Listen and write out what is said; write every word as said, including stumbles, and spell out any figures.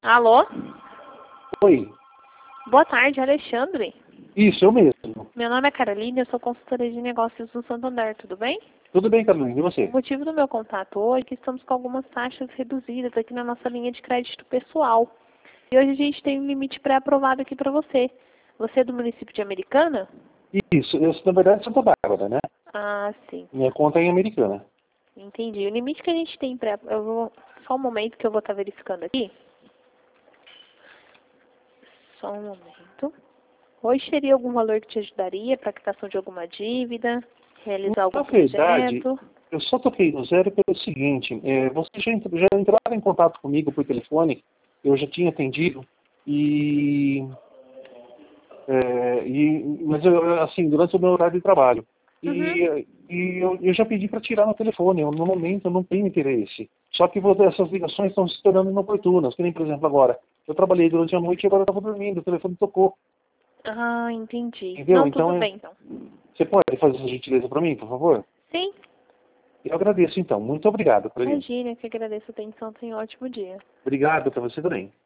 Alô? Oi. Boa tarde, Alexandre. Isso, eu mesmo. Meu nome é Carolina, eu sou consultora de negócios do Santander, tudo bem? Tudo bem, Carolina, e O você? motivo do meu contato hoje é que estamos com algumas taxas reduzidas aqui na nossa linha de crédito pessoal. E hoje a gente tem um limite pré-aprovado aqui para você. Você é do município de Americana? Isso, eu, na verdade, Santa Bárbara, né? Ah, sim. Minha conta é em Americana. Entendi. O limite que a gente tem pré... Eu vou... Só um momento que eu vou estar verificando aqui. Só um momento. Hoje teria algum valor que te ajudaria para a quitação de alguma dívida, realizar algum Na verdade, projeto? eu só toquei no zero pelo seguinte, é, você já, entra- já entraram em contato comigo por telefone, eu já tinha atendido, e, é, e mas eu, assim, durante o meu horário de trabalho. Uhum. E, e eu, eu já pedi para tirar no telefone, eu, no momento eu não tenho interesse. Só que você- essas ligações estão se tornando inoportunas, que nem, por exemplo, agora. Eu trabalhei durante a noite e agora eu estava dormindo, o telefone tocou. Ah, entendi. Entendeu? Não, tudo Então, é- bem, então. você pode fazer essa gentileza para mim, por favor? Sim, Eu agradeço, então. Muito obrigado, Carolina. imagina, que agradeço a atenção. Tenha um ótimo dia. Obrigado para você também.